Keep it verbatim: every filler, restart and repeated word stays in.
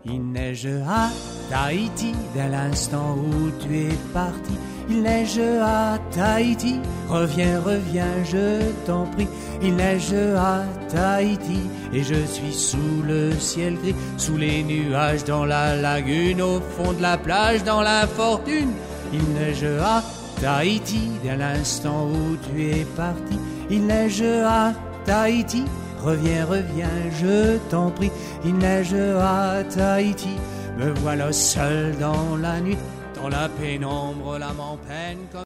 Il neige à Tahiti dès l'instant où tu es parti. Il neige à Tahiti, reviens, reviens, je t'en prie. Il neige à Tahiti et je suis sous le ciel gris, sous les nuages dans la lagune, au fond de la plage dans l'infortune. Il neige à Tahiti dès l'instant où tu es parti. Il neige à Tahiti, reviens, reviens, je t'en prie. Il neige à Tahiti, me voilà seul dans la nuit, dans la pénombre, l'âme en peine comme